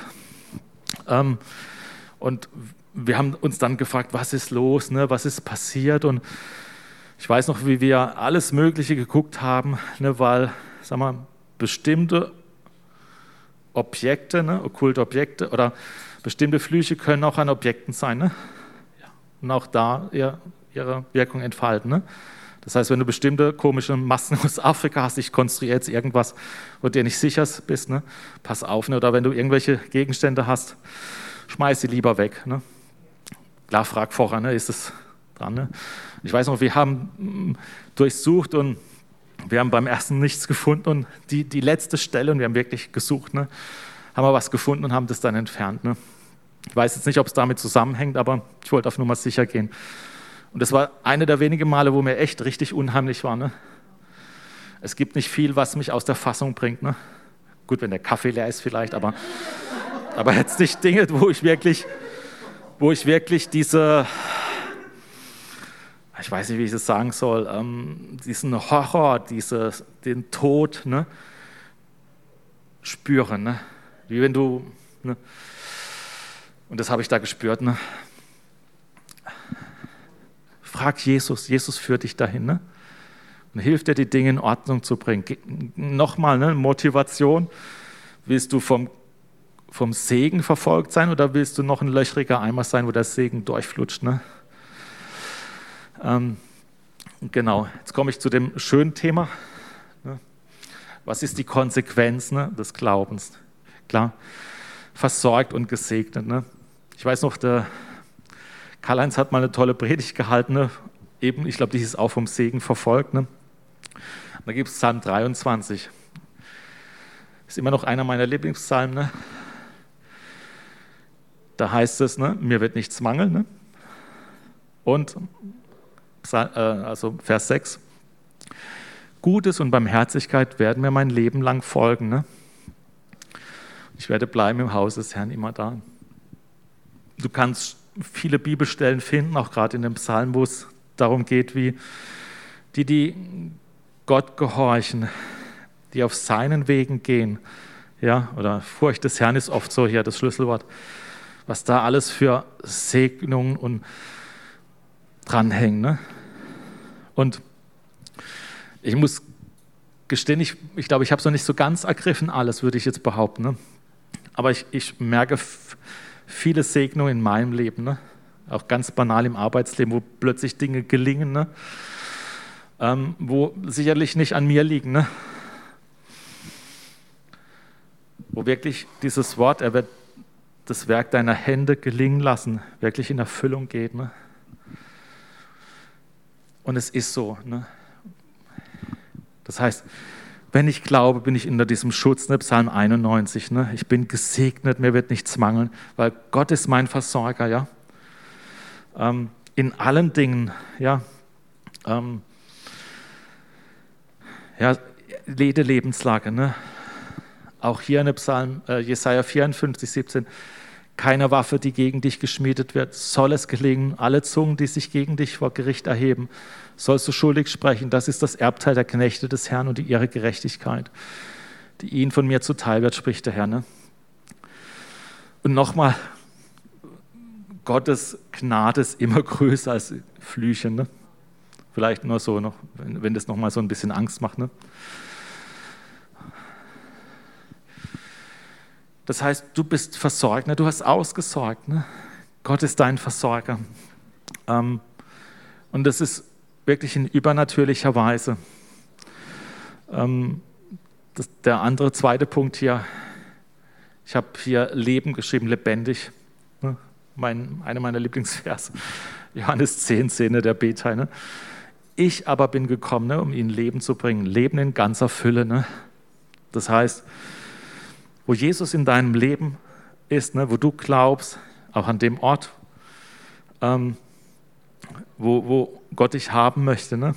und wir haben uns dann gefragt, was ist los, ne? Was ist passiert und ich weiß noch, wie wir alles Mögliche geguckt haben, ne, weil, sag mal, bestimmte Objekte, ne, okkulte Objekte oder bestimmte Flüche können auch an Objekten sein. Ne? Ja. Und auch da ihre Wirkung entfalten. Ne? Das heißt, wenn du bestimmte komische Massen aus Afrika hast, ich konstruiere jetzt irgendwas, wo du dir nicht sicher bist, ne? Pass auf. Ne? Oder wenn du irgendwelche Gegenstände hast, schmeiß sie lieber weg. Ne? Klar, frag vorher, ne? Ist es dran? Ne? Ich weiß noch, wir haben durchsucht und wir haben beim ersten nichts gefunden und die letzte Stelle, und wir haben wirklich gesucht, ne, haben wir was gefunden und haben das dann entfernt. Ne. Ich weiß jetzt nicht, ob es damit zusammenhängt, aber ich wollte auf Nummer sicher gehen. Und das war eine der wenigen Male, wo mir echt richtig unheimlich war. Ne. Es gibt nicht viel, was mich aus der Fassung bringt. Ne. Gut, wenn der Kaffee leer ist vielleicht, aber jetzt nicht Dinge, wo ich wirklich diese... Ich weiß nicht, wie ich das sagen soll, diesen Horror, den Tod, ne, spüren. Ne? Wie wenn du, ne, und das habe ich da gespürt. Ne? Frag Jesus, Jesus führt dich dahin. Ne? Und hilft dir, die Dinge in Ordnung zu bringen. Nochmal, ne, Motivation, willst du vom Segen verfolgt sein oder willst du noch ein löchriger Eimer sein, wo der Segen durchflutscht? Ne? Genau, jetzt komme ich zu dem schönen Thema. Was ist die Konsequenz, ne, des Glaubens? Klar, versorgt und gesegnet. Ne? Ich weiß noch, der Karl-Heinz hat mal eine tolle Predigt gehalten. Ne? Eben, ich glaube, die ist auch vom Segen verfolgt. Ne? Da gibt es Psalm 23. Ist immer noch einer meiner Lieblingspsalmen. Ne? Da heißt es, ne, mir wird nichts mangeln. Ne? Und also Vers 6, Gutes und Barmherzigkeit werden mir mein Leben lang folgen. Ne? Ich werde bleiben im Haus des Herrn immer da. Du kannst viele Bibelstellen finden, auch gerade in dem Psalm, wo es darum geht, wie die Gott gehorchen, die auf seinen Wegen gehen. Ja, oder Furcht des Herrn ist oft so hier das Schlüsselwort, was da alles für Segnungen und dranhängen. Ne? Und ich muss gestehen, ich glaube, ich habe es noch nicht so ganz ergriffen, alles würde ich jetzt behaupten. Ne? Aber ich merke viele Segnungen in meinem Leben, ne? Auch ganz banal im Arbeitsleben, wo plötzlich Dinge gelingen, ne? Wo sicherlich nicht an mir liegen. Ne? Wo wirklich dieses Wort, er wird das Werk deiner Hände gelingen lassen, wirklich in Erfüllung geht. Ne? Und es ist so. Ne? Das heißt, wenn ich glaube, bin ich unter diesem Schutz, ne? Psalm 91. Ne? Ich bin gesegnet, mir wird nichts mangeln, weil Gott ist mein Versorger. Ja? In allen Dingen. Ja? Ähm, ja, jede Lebenslage, ne? Auch hier in der Psalm Jesaja 54, 17. Keine Waffe, die gegen dich geschmiedet wird, soll es gelingen. Alle Zungen, die sich gegen dich vor Gericht erheben, sollst du schuldig sprechen. Das ist das Erbteil der Knechte des Herrn und ihre Gerechtigkeit, die ihnen von mir zuteil wird, spricht der Herr. Ne? Und nochmal, Gottes Gnade ist immer größer als Flüche. Ne? Vielleicht nur so noch, wenn das nochmal so ein bisschen Angst macht. Ne? Das heißt, du bist versorgt, ne? Du hast ausgesorgt. Ne? Gott ist dein Versorger. Und das ist wirklich in übernatürlicher Weise. Der andere zweite Punkt hier, ich habe hier Leben geschrieben, lebendig. Ne? Einer meiner Lieblingsverse, Johannes 10, Szene der Beteil. Ne? Ich aber bin gekommen, ne, um ihnen Leben zu bringen, Leben in ganzer Fülle. Ne? Das heißt, wo Jesus in deinem Leben ist, ne, wo du glaubst, auch an dem Ort, wo Gott dich haben möchte, ne,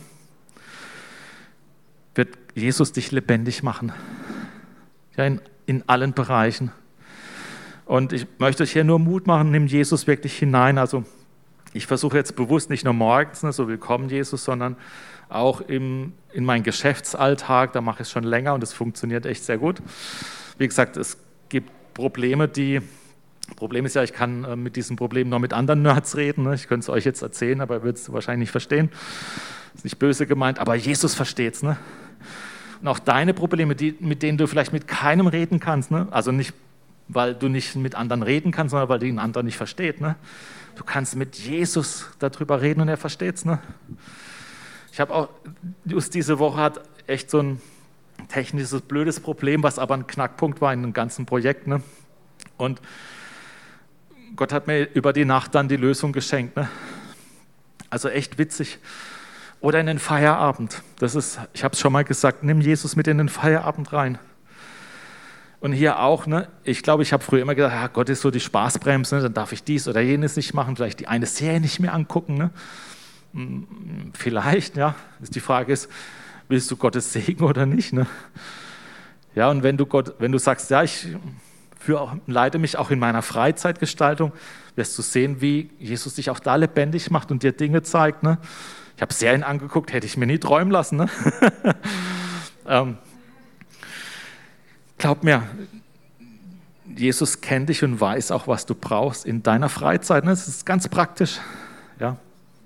wird Jesus dich lebendig machen. Ja, in allen Bereichen. Und ich möchte euch hier nur Mut machen, nimm Jesus wirklich hinein. Also ich versuche jetzt bewusst nicht nur morgens, ne, so willkommen Jesus, sondern auch in meinen Geschäftsalltag, da mache ich es schon länger und es funktioniert echt sehr gut. Wie gesagt, es gibt Probleme, Problem ist ja, ich kann mit diesem Problem noch mit anderen Nerds reden. Ne? Ich könnte es euch jetzt erzählen, aber ihr würdet es wahrscheinlich nicht verstehen. Ist nicht böse gemeint, aber Jesus versteht es. Ne? Und auch deine Probleme, mit denen du vielleicht mit keinem reden kannst, ne? Also nicht, weil du nicht mit anderen reden kannst, sondern weil den anderen nicht versteht. Ne? Du kannst mit Jesus darüber reden und er versteht es. Ne? Ich habe auch, just diese Woche hat echt so ein technisches, blödes Problem, was aber ein Knackpunkt war in dem ganzen Projekt. Ne? Und Gott hat mir über die Nacht dann die Lösung geschenkt. Ne? Also echt witzig. Oder in den Feierabend. Ich habe es schon mal gesagt, nimm Jesus mit in den Feierabend rein. Und hier auch, ne? Ich glaube, ich habe früher immer gedacht, ja, Gott ist so die Spaßbremse, ne? Dann darf ich dies oder jenes nicht machen, vielleicht die eine Serie nicht mehr angucken. Ne? Vielleicht, ja. Die Frage ist, willst du Gottes Segen oder nicht? Ne? Ja, und wenn du sagst, ja, ich leite mich auch in meiner Freizeitgestaltung, wirst du sehen, wie Jesus dich auch da lebendig macht und dir Dinge zeigt. Ne? Ich habe Serien angeguckt, hätte ich mir nie träumen lassen. Ne? Glaub mir, Jesus kennt dich und weiß auch, was du brauchst in deiner Freizeit. Ne? Das ist ganz praktisch. Ja.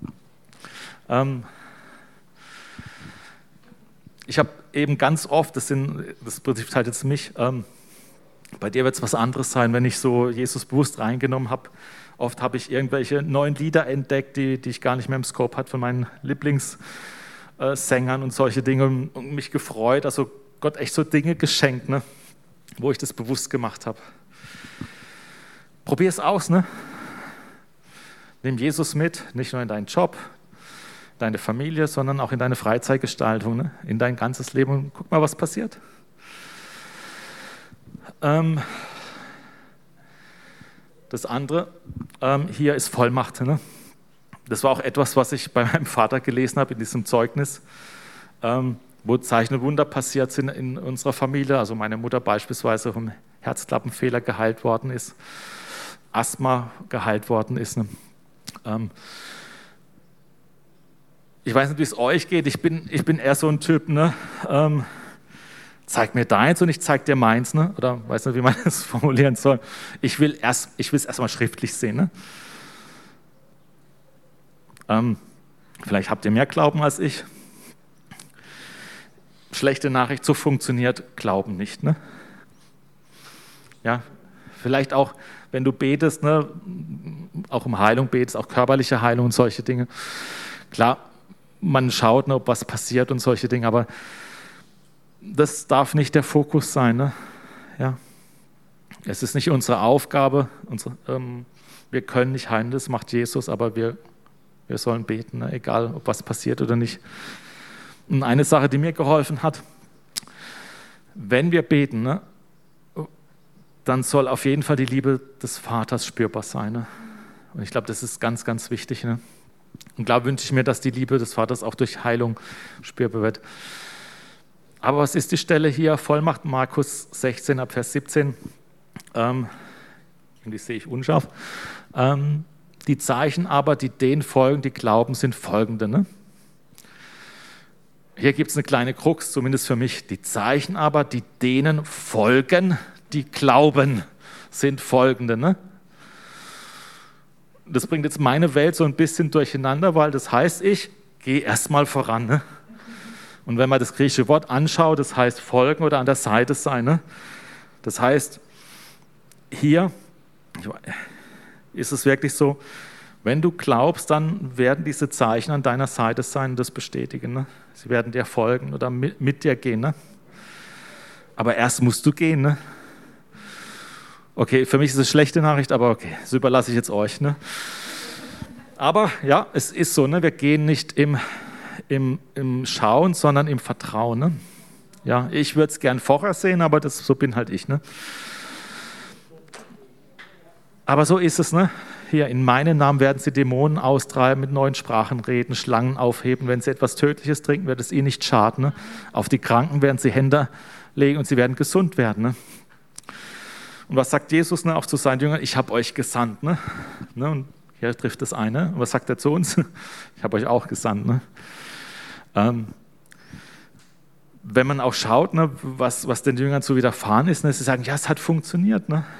Ich habe eben ganz oft, das betrifft halt jetzt mich, bei dir wird es was anderes sein, wenn ich so Jesus bewusst reingenommen habe. Oft habe ich irgendwelche neuen Lieder entdeckt, die ich gar nicht mehr im Scope hatte von meinen Lieblingssängern und solche Dinge und mich gefreut. Also Gott echt so Dinge geschenkt, ne, wo ich das bewusst gemacht habe. Probier es aus, ne? Nimm Jesus mit, nicht nur in deinen Job, deine Familie, sondern auch in deine Freizeitgestaltung, ne? In dein ganzes Leben und guck mal, was passiert. Das andere hier ist Vollmacht. Ne? Das war auch etwas, was ich bei meinem Vater gelesen habe in diesem Zeugnis, wo Zeichen und Wunder passiert sind in unserer Familie. Also meine Mutter beispielsweise vom Herzklappenfehler geheilt worden ist, Asthma geheilt worden ist. Ne? Ich weiß nicht, wie es euch geht. Ich bin eher so ein Typ, ne? Zeig mir deins und ich zeig dir meins, ne? Oder weiß nicht, wie man das formulieren soll. Ich will es erstmal schriftlich sehen. Ne? Vielleicht habt ihr mehr Glauben als ich. Schlechte Nachricht, so funktioniert Glauben nicht. Ne? Ja, vielleicht auch, wenn du betest, ne? Auch um Heilung betest, auch körperliche Heilung und solche Dinge. Klar, man schaut, ne, ob was passiert und solche Dinge, aber das darf nicht der Fokus sein. Ne? Ja. Es ist nicht unsere Aufgabe, wir können nicht heilen, das macht Jesus, aber wir sollen beten, ne? Egal, ob was passiert oder nicht. Und eine Sache, die mir geholfen hat, wenn wir beten, ne, dann soll auf jeden Fall die Liebe des Vaters spürbar sein. Ne? Und ich glaube, das ist ganz, ganz wichtig. Ne? Und klar wünsche ich mir, dass die Liebe des Vaters auch durch Heilung spürbar wird. Aber was ist die Stelle hier? Vollmacht, Markus 16 ab Vers 17. Die sehe ich unscharf. Die Zeichen aber, die denen folgen, die glauben, sind folgende. Ne? Hier gibt es eine kleine Krux, zumindest für mich. Die Zeichen aber, die denen folgen, die glauben, sind folgende. Ne? Das bringt jetzt meine Welt so ein bisschen durcheinander, weil das heißt, ich gehe erstmal voran. Ne? Und wenn man das griechische Wort anschaut, das heißt folgen oder an der Seite sein. Ne? Das heißt, hier ist es wirklich so, wenn du glaubst, dann werden diese Zeichen an deiner Seite sein und das bestätigen. Ne? Sie werden dir folgen oder mit dir gehen. Ne? Aber erst musst du gehen. Ne? Okay, für mich ist es eine schlechte Nachricht, aber okay, das überlasse ich jetzt euch. Ne? Aber ja, es ist so, ne? Wir gehen nicht im Schauen, sondern im Vertrauen. Ne? Ja, ich würde es gern vorher sehen, aber so bin halt ich. Ne? Aber so ist es. Ne? Hier, in meinem Namen werden sie Dämonen austreiben, mit neuen Sprachen reden, Schlangen aufheben. Wenn sie etwas Tödliches trinken, wird es ihnen nicht schaden. Ne? Auf die Kranken werden sie Hände legen und sie werden gesund werden. Ne? Und was sagt Jesus auch zu seinen Jüngern? Ich habe euch gesandt. Ne? Und hier trifft es eine. Und was sagt er zu uns? Ich habe euch auch gesandt. Ne? Wenn man auch schaut, ne, was den Jüngern so widerfahren ist, ne, sie sagen, ja, es hat funktioniert. Ne?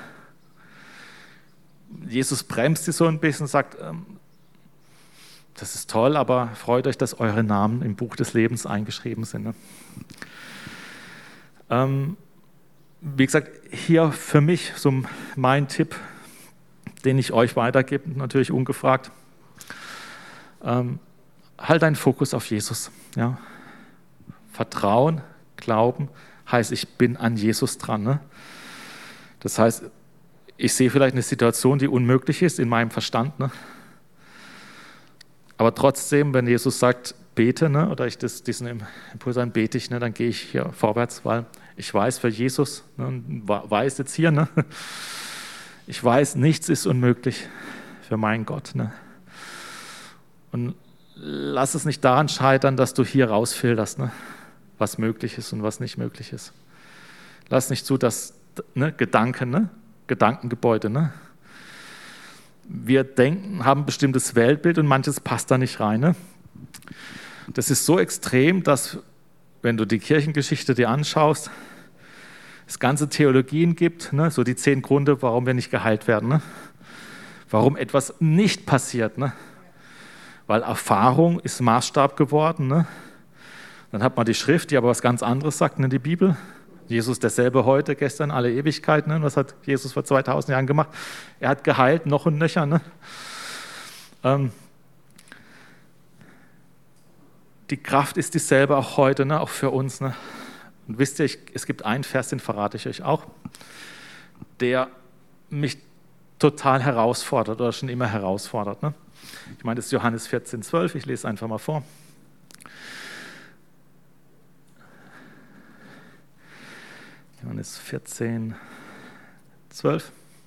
Jesus bremst sie so ein bisschen und sagt, das ist toll, aber freut euch, dass eure Namen im Buch des Lebens eingeschrieben sind. Ne? Wie gesagt, hier für mich so mein Tipp, den ich euch weitergebe, natürlich ungefragt. Halt deinen Fokus auf Jesus. Ja? Vertrauen, Glauben heißt, ich bin an Jesus dran. Ne? Das heißt, ich sehe vielleicht eine Situation, die unmöglich ist in meinem Verstand. Ne? Aber trotzdem, wenn Jesus sagt, bete, ne, oder ich diesen Impuls an, bete ich, ne, dann gehe ich hier vorwärts, weil ich weiß für Jesus, ne, und weiß jetzt hier, ne, ich weiß, nichts ist unmöglich für meinen Gott. Ne. Und lass es nicht daran scheitern, dass du hier rausfilterst, ne, was möglich ist und was nicht möglich ist. Lass nicht zu, dass Gedankengebäude, ne, wir denken, haben ein bestimmtes Weltbild und manches passt da nicht rein. Ne. Das ist so extrem, dass, wenn du die Kirchengeschichte dir anschaust, es ganze Theologien gibt, ne, so die 10 Gründe, warum wir nicht geheilt werden, ne? Warum etwas nicht passiert. Ne? Weil Erfahrung ist Maßstab geworden. Ne? Dann hat man die Schrift, die aber was ganz anderes sagt, ne, die Bibel. Jesus derselbe heute, gestern, alle Ewigkeit. Ne? Was hat Jesus vor 2000 Jahren gemacht? Er hat geheilt, noch und nöcher. Ne? Die Kraft ist dieselbe auch heute, ne? Auch für uns. Ne? Und wisst ihr, es gibt einen Vers, den verrate ich euch auch, der mich total herausfordert oder schon immer herausfordert. Ne? Ich meine, das ist Johannes 14,12, ich lese einfach mal vor. Johannes 14,12.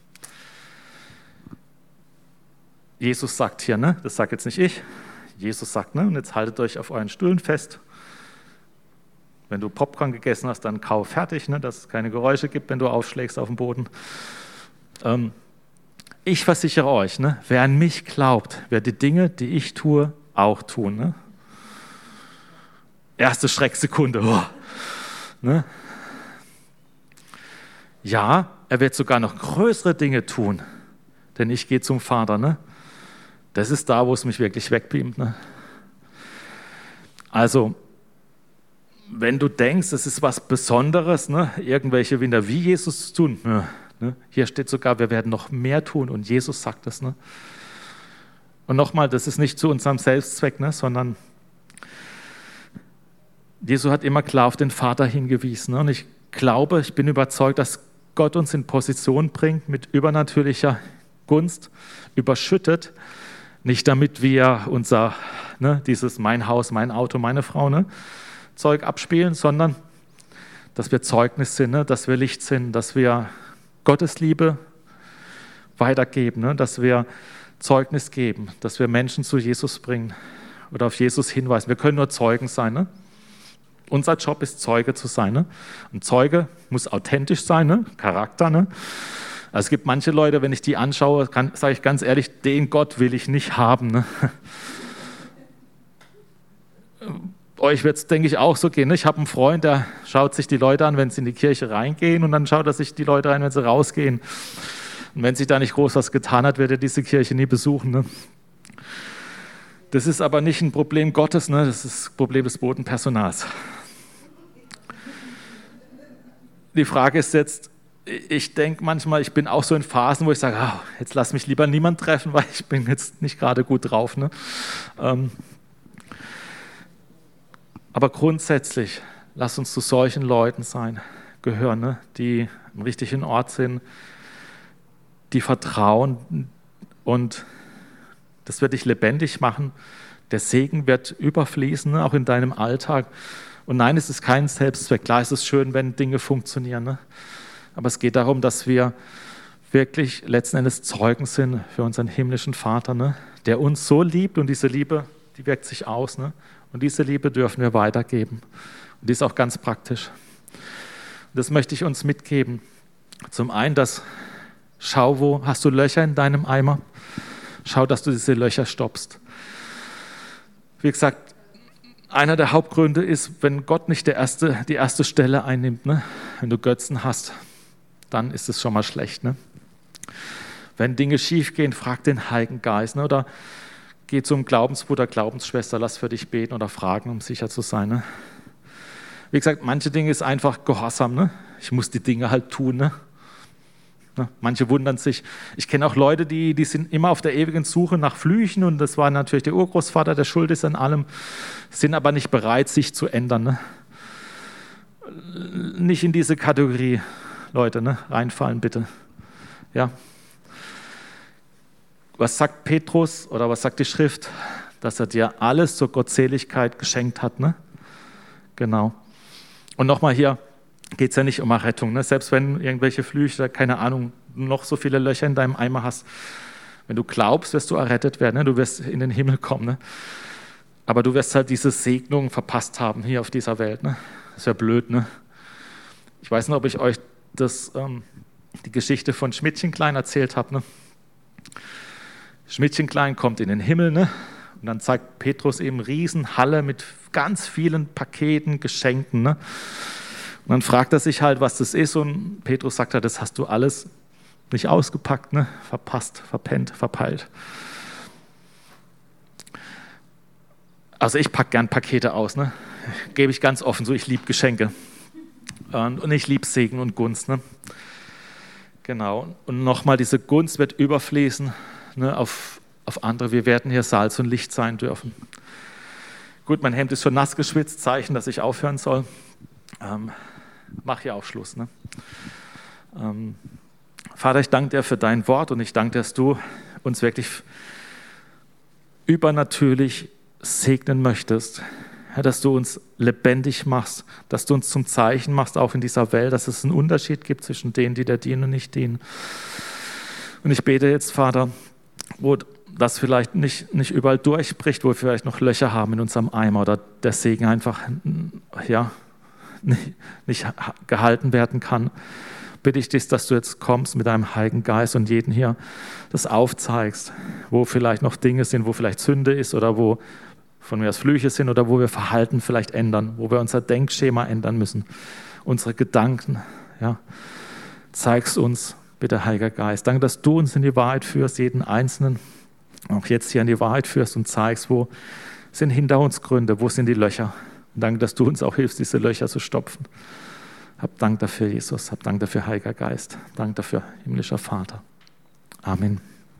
Jesus sagt hier, ne? Das sagt jetzt nicht ich, Jesus sagt, ne? Und jetzt haltet euch auf euren Stühlen fest. Wenn du Popcorn gegessen hast, dann kau fertig, ne? Dass es keine Geräusche gibt, wenn du aufschlägst auf den Boden. Ich versichere euch, ne? Wer an mich glaubt, wird die Dinge, die ich tue, auch tun. Ne? Erste Schrecksekunde. Oh. Ne? Ja, er wird sogar noch größere Dinge tun, denn ich gehe zum Vater. Ne? Das ist da, wo es mich wirklich wegbeamt. Ne? Also, wenn du denkst, es ist was Besonderes, ne? Irgendwelche Wunder wie Jesus zu tun, ne? Hier steht sogar, wir werden noch mehr tun und Jesus sagt das. Ne? Und nochmal, das ist nicht zu unserem Selbstzweck, ne? Sondern Jesus hat immer klar auf den Vater hingewiesen. Ne? Und ich glaube, ich bin überzeugt, dass Gott uns in Position bringt, mit übernatürlicher Gunst überschüttet, nicht damit wir unser, ne, dieses mein Haus, mein Auto, meine Frau, ne, Zeug abspielen, sondern dass wir Zeugnis sind, ne, dass wir Licht sind, dass wir Gottes Liebe weitergeben, ne, dass wir Zeugnis geben, dass wir Menschen zu Jesus bringen oder auf Jesus hinweisen. Wir können nur Zeugen sein. Ne? Unser Job ist, Zeuge zu sein. Ne? Und Zeuge muss authentisch sein, ne? Charakter. Ne? Also es gibt manche Leute, wenn ich die anschaue, sage ich ganz ehrlich, den Gott will ich nicht haben. Ne? Euch wird es, denke ich, auch so gehen. Ne? Ich habe einen Freund, der schaut sich die Leute an, wenn sie in die Kirche reingehen, und dann schaut er sich die Leute an, wenn sie rausgehen. Und wenn sich da nicht groß was getan hat, wird er diese Kirche nie besuchen. Ne? Das ist aber nicht ein Problem Gottes, ne? Das ist das Problem des Bodenpersonals. Die Frage ist jetzt, ich denke manchmal, ich bin auch so in Phasen, wo ich sage, jetzt lass mich lieber niemand treffen, weil ich bin jetzt nicht gerade gut drauf. Ne? Aber grundsätzlich, lass uns zu solchen Leuten gehören, ne? Die am richtigen Ort sind, die vertrauen, und das wird dich lebendig machen. Der Segen wird überfließen, ne? Auch in deinem Alltag. Und nein, es ist kein Selbstzweck. Klar, es ist schön, wenn Dinge funktionieren, ne? Aber es geht darum, dass wir wirklich letzten Endes Zeugen sind für unseren himmlischen Vater, ne? Der uns so liebt, und diese Liebe, die wirkt sich aus, ne? Und diese Liebe dürfen wir weitergeben. Und die ist auch ganz praktisch. Und das möchte ich uns mitgeben. Zum einen, schau, wo hast du Löcher in deinem Eimer? Schau, dass du diese Löcher stoppst. Wie gesagt, einer der Hauptgründe ist, wenn Gott nicht die erste Stelle einnimmt, ne? Wenn du Götzen hast, dann ist es schon mal schlecht. Ne? Wenn Dinge schief gehen, frag den Heiligen Geist, ne? Oder geh zum Glaubensbruder, Glaubensschwester, lass für dich beten oder fragen, um sicher zu sein. Ne? Wie gesagt, manche Dinge ist einfach Gehorsam. Ne? Ich muss die Dinge halt tun. Ne? Manche wundern sich. Ich kenne auch Leute, die sind immer auf der ewigen Suche nach Flüchen, und das war natürlich der Urgroßvater, der schuld ist an allem, sind aber nicht bereit, sich zu ändern. Ne? Nicht in diese Kategorie, Leute, ne? Reinfallen bitte. Ja. Was sagt Petrus oder was sagt die Schrift? Dass er dir alles zur Gottseligkeit geschenkt hat. Ne? Genau. Und nochmal hier, geht es ja nicht um Errettung. Ne? Selbst wenn irgendwelche Flüche, keine Ahnung, noch so viele Löcher in deinem Eimer hast, wenn du glaubst, wirst du errettet werden, ne? Du wirst in den Himmel kommen. Ne? Aber du wirst halt diese Segnung verpasst haben hier auf dieser Welt. Ne? Das ist ja blöd. Ne? Ich weiß nicht, ob ich euch die Geschichte von Schmidtchen Klein erzählt habe. Ne? Schmidtchen Klein kommt in den Himmel, ne? Und dann zeigt Petrus eben Riesenhalle mit ganz vielen Paketen, Geschenken. Ne? Und dann fragt er sich halt, was das ist, und Petrus sagt halt, das hast du alles nicht ausgepackt, ne? Verpasst, verpennt, verpeilt. Also ich packe gern Pakete aus, ne? Gebe ich ganz offen so, ich liebe Geschenke und ich liebe Segen und Gunst. Ne? Genau, und nochmal, diese Gunst wird überfließen, ne, auf andere. Wir werden hier Salz und Licht sein dürfen. Gut, mein Hemd ist schon nass geschwitzt, Zeichen, dass ich aufhören soll. Mach hier auch Schluss. Ne? Vater, ich danke dir für dein Wort, und ich danke dir, dass du uns wirklich übernatürlich segnen möchtest. Herr, dass du uns lebendig machst, dass du uns zum Zeichen machst, auch in dieser Welt, dass es einen Unterschied gibt zwischen denen, die dir dienen und nicht dienen. Und ich bete jetzt, Vater, wo das vielleicht nicht überall durchbricht, wo wir vielleicht noch Löcher haben in unserem Eimer oder der Segen einfach nicht gehalten werden kann, bitte ich dich, dass du jetzt kommst mit deinem Heiligen Geist und jeden hier das aufzeigst, wo vielleicht noch Dinge sind, wo vielleicht Sünde ist oder wo von mir aus Flüche sind oder wo wir Verhalten vielleicht ändern, wo wir unser Denkschema ändern müssen, unsere Gedanken. Ja. Zeig's uns, bitte, Heiliger Geist. Danke, dass du uns in die Wahrheit führst, jeden Einzelnen, auch jetzt hier in die Wahrheit führst und zeigst, wo sind hinter uns Gründe, wo sind die Löcher. Und danke, dass du uns auch hilfst, diese Löcher zu stopfen. Hab Dank dafür, Jesus. Hab Dank dafür, Heiliger Geist. Dank dafür, himmlischer Vater. Amen.